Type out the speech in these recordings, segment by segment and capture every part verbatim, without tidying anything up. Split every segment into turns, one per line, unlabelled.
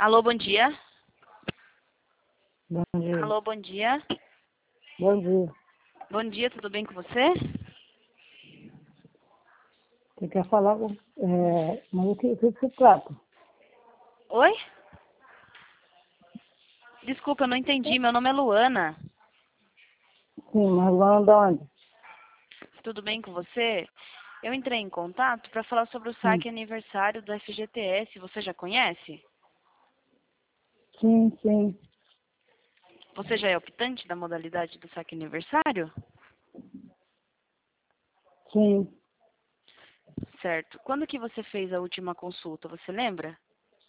Alô, bom dia.
Bom dia.
Alô, bom dia.
Bom dia.
Bom dia, tudo bem com você?
Você quer falar com... É, mas o que, o que que se trata?
Oi? Desculpa, eu não entendi. Meu nome é Luana.
Sim, mas lá de onde?
Tudo bem com você? Eu entrei em contato para falar sobre o
Sim,
saque aniversário do F G T S. Você já conhece?
sim, sim.
Você já é optante da modalidade do saque aniversário?
sim.
Certo. Quando que você fez a última consulta, você lembra?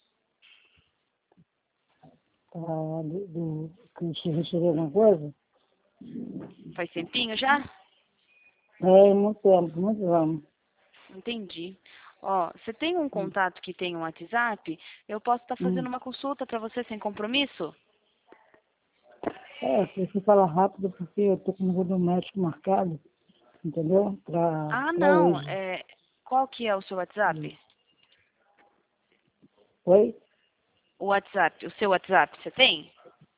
Tá, do, do, que você recebeu alguma coisa?
Faz tempinho já?
É, muito tempo, muito anos.
Entendi. Ó, você tem um
Hum,
contato que tem um WhatsApp? Eu posso estar fazendo
hum.
uma consulta para você sem compromisso?
É, se você fala rápido, porque eu tô com o do médico marcado, entendeu? Pra,
Ah,
pra
não.
hoje.
É, qual que é o seu
Hum.
WhatsApp?
Oi?
O WhatsApp, o seu WhatsApp, você tem?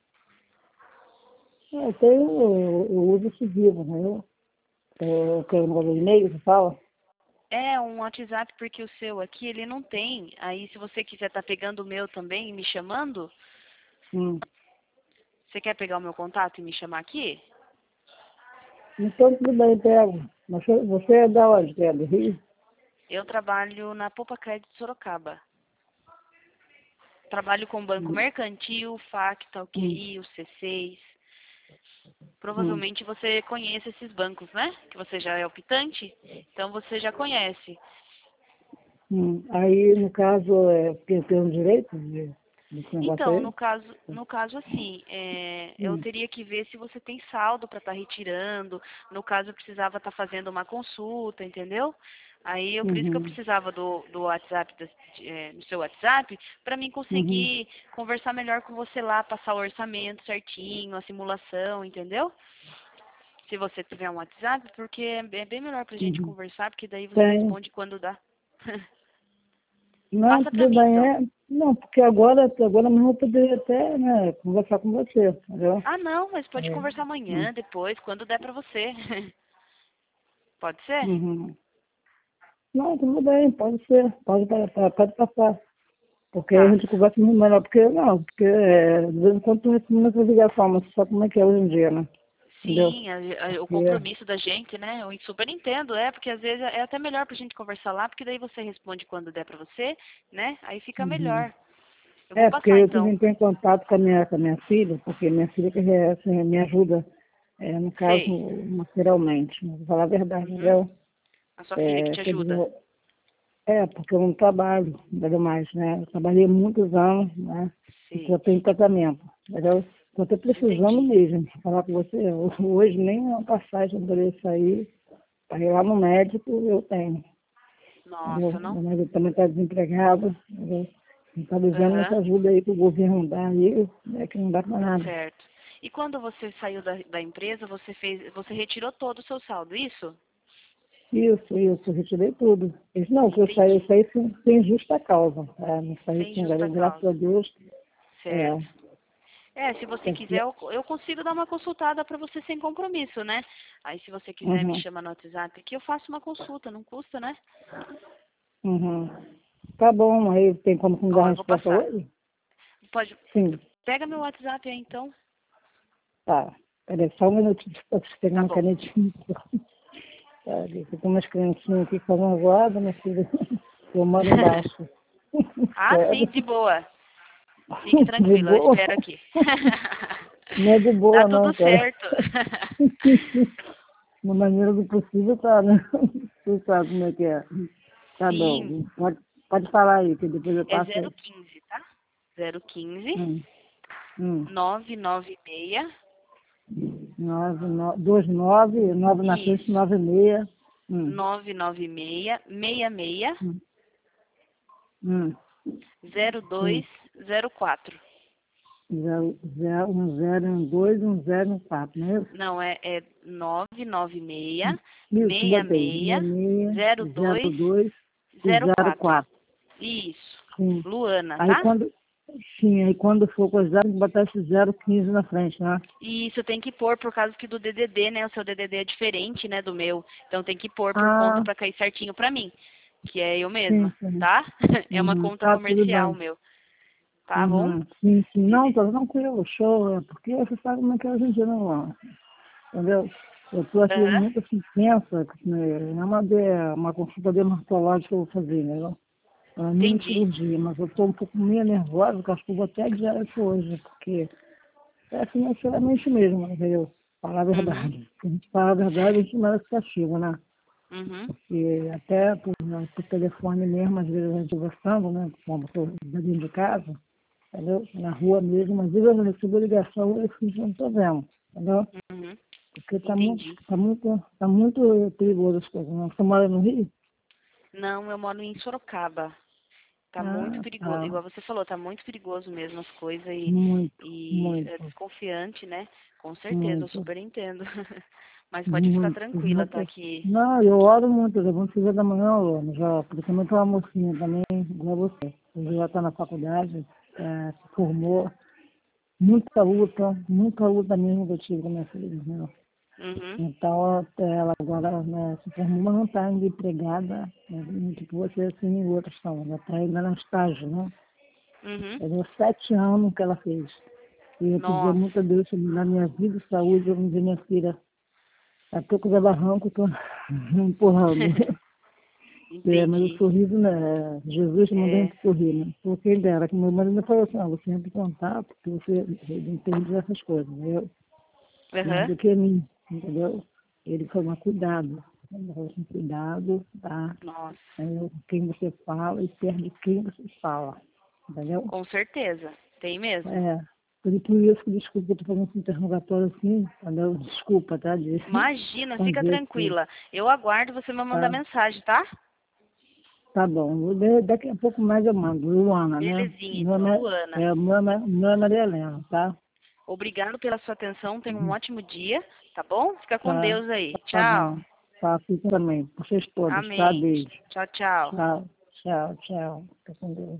É, eu tenho, eu, eu uso esse vivo, entendeu? Eu quero um e-mail, você fala?
É um WhatsApp porque o seu aqui ele não tem. Aí se você quiser estar pegando o meu também e me chamando,
Hum.
você quer pegar o meu contato e me chamar aqui?
Então, tudo bem, pego. Você, você é da onde? Que é do Rio?
Eu trabalho na Poupa Crédito Sorocaba. Trabalho com Banco
Hum,
Mercantil, Facta, o
hum,
Q I, o C seis.
hum,
Provavelmente você conhece esses bancos, né? Que você já é optante, então você já conhece.
hum. Aí, no caso, é, tem, tem um direito de, desse negócio
Então,
aí?
no caso, no caso assim, é, eu
Hum,
teria que ver se você tem saldo para estar retirando. No caso, eu precisava estar fazendo uma consulta, entendeu? Aí, eu, por isso que eu
uhum,
precisava do, do WhatsApp, do, é, do seu WhatsApp, para mim
uhum,
conseguir conversar melhor com você lá, passar o orçamento certinho, a simulação, entendeu? Se você tiver um WhatsApp, porque é é bem melhor pra gente
uhum.
conversar, porque daí você
Tem.
responde quando dá.
Não,
Passa pra
tudo
mim,
bem.
então.
É, não, porque agora, agora mesmo eu poderia até, né, conversar com você, entendeu?
Ah, não, mas pode
É,
conversar
hum,
amanhã, depois, quando der pra você. Pode ser?
uhum. Não, tudo bem, pode ser, pode, pode, pode passar. Porque aí a
Tá.
gente conversa muito melhor, porque não, porque é, de vez em quando tu recebe muita ligação, mas sabe como é que é hoje em dia, né? Entendeu?
Sim, a- a- o
Porque,
compromisso da gente, né? Eu super entendo, é, porque às vezes é até melhor pra gente conversar lá, porque daí você responde quando der pra você, né? Aí fica
uhum.
melhor. Eu vou
É, porque
passar
eu tive
então.
entrei em contato com a minha, com a minha filha, porque minha filha que é, assim, me ajuda, é, no caso,
Sei.
materialmente, vou falar a verdade,
Uhum.
entendeu?
A sua filha que
É,
te
quer
ajuda.
dizer, é, porque eu não trabalho, nada mais, né? Eu trabalhei muitos anos, né? E
Sei.
só tenho tratamento, entendeu? Estou até precisando
Entendi.
mesmo, falar com você, hoje nem uma passagem para eu sair, para ir lá no médico, eu tenho, entendeu?
Nossa, não?
Meu marido também está desempregado, entendeu? Não está devendo essa
Aham.
ajuda aí que o governo dá aí, é que não dá para nada.
Certo. E quando você saiu da, da empresa, você fez, você retirou todo o seu saldo, isso?
Isso, isso, eu retirei tudo. Eles, não, que eu saí, eu
Entendi.
saí sem, sem justa causa, tá? Não saí
Sem
sem,
justa
graças a
causa.
Deus, é,
Certo. É, se você quiser,
porque,
eu, eu consigo dar uma consultada para você sem compromisso, né? Aí, se você quiser, me
uhum,
chama no WhatsApp aqui, eu faço uma consulta, não custa, né?
uhum. Tá bom, aí tem como me dar
Ó,
a
eu vou
resposta
passar.
hoje?
Pode.
Sim,
Pega meu WhatsApp aí, então.
tá. Peraí, só um minutinho para você pegar
Tá
uma
bom.
canetinha. Tá, aqui tem umas criancinhas aqui fazendo zoada, minha filha. Eu moro embaixo.
Ah, sim,
Sério.
de boa. Fique
De
tranquilo, eu
boa?
espero aqui.
Não é de
Tá
boa
tudo
não, cara.
certo.
Na maneira do possível tá, né? Você sabe como é que é. Tá
Sim,
bom. Pode, pode falar aí, que depois eu
é
passo
zero
aí.
quinze, tá? Zero quinze
Hum, hum.
nove nove seis.
Nove, no, dois, nove, nove na frente,
Isso.
nove e meia. Hum,
nove nove seis, seis seis,
hum, hum,
zero
sim.
dois zero quatro.
Zero, zero, um zero, um dois, um zero, um quatro, não é isso?
Não, é, é nove nove
Hum.
seis,
Isso,
seis
botei.
seis,
seis
zero
seis, zero
dois
dois e
zero
zero
quatro.
quatro.
Isso.
Sim.
Luana,
Aí
tá?
quando. Sim, aí quando for coisar, tem que botar esse zero quinze na frente, né?
E isso tem que pôr por causa que do D D D, né? O seu D D D é diferente, né, do meu. Então tem que pôr por conta
Ah,
pra cair certinho pra mim, que é eu
sim,
mesma,
sim.
tá? É uma
Uhum.
conta
Tá, tudo
comercial,
bem.
meu. Tá bom?
Uhum. Sim, sim. Não, tô tranquilo, show, é porque você sabe como é que é hoje em dia, não, entendeu? Eu tô aqui
Aham.
muito assim, tensa, né? É uma, de- uma consulta dermatológica que eu vou fazer, né? É uma mini
Entendi.
cirurgia, mas eu tô um pouco meio nervosa, que acho que eu vou até adiar isso hoje, porque é financeiramente mesmo, entendeu? Falar a
Uhum.
verdade. Se a gente falar a verdade, a gente merece castigo, né?
Uhum.
Porque até por, por telefone mesmo, às vezes a gente conversando, né? Como estou dentro de casa, entendeu? Na rua mesmo, às vezes eu recebo ligação e eu fico, não estou vendo, entendeu?
Uhum.
Porque está muito,
Entendi.
tá muito, tá muito perigoso as coisas. Né? Você mora no Rio?
Não, eu moro em Sorocaba. Tá muito
Ah,
perigoso.
tá.
Igual você falou, tá muito perigoso mesmo as coisas e,
Muito,
e é
muito,
desconfiante, né? Com certeza, eu
muito,
super entendo. Mas pode ficar
muito,
tranquila, tá?
muito.
Que.
Não, eu oro muito, eu levanto seis da manhã, eu oro, já, porque também tem uma mocinha também, igual você. Ele já está na faculdade, é, se formou. Muita luta, muita luta mesmo que eu tive com a minha filha, né?
Uhum.
Então, ela agora né, se formou, mas não está ainda empregada, né, tipo você assim, e outras estão, ela está ainda no estágio, né?
Uhum.
Fazia sete anos que ela fez. E eu pedia
Nossa.
muito a Deus na minha vida e saúde, eu me dizer, minha filha, a toco da barranco, eu tô empurrando. É, mas o
Entendi.
sorriso, né? Jesus mandou a
É.
gente sorrir, né? Porque ele dera, que meu marido falou assim, ah, você entra em contato, porque você entende dessas coisas, né? Mais
Aham.
do que mim, entendeu? Ele falou, mas cuidado, ele falou assim, cuidado, tá?
Nossa.
Entendeu? Quem você fala e perde quem você fala, entendeu?
Com certeza. Tem mesmo.
É, por por isso que desculpa, eu tô fazendo esse interrogatório assim, entendeu? Desculpa, tá? De
Imagina, fica
fazer assim,
tranquila. Eu aguardo você me mandar
tá?
mensagem, tá?
Tá bom, Da- daqui a pouco mais eu mando, Luana, né?
Belezinha,
Meu
então,
nome
Luana.
é, é, meu nome é meu nome é Maria Helena, tá?
Obrigado pela sua atenção. Tenha um ótimo dia, tá bom? Fica com
Tá,
Deus aí.
tá
Tchau.
bom. Tá, fica também. Vocês todos, tá?
Amém.
Beijo.
Tchau, tchau.
Tchau, tchau, tchau. Fica com Deus.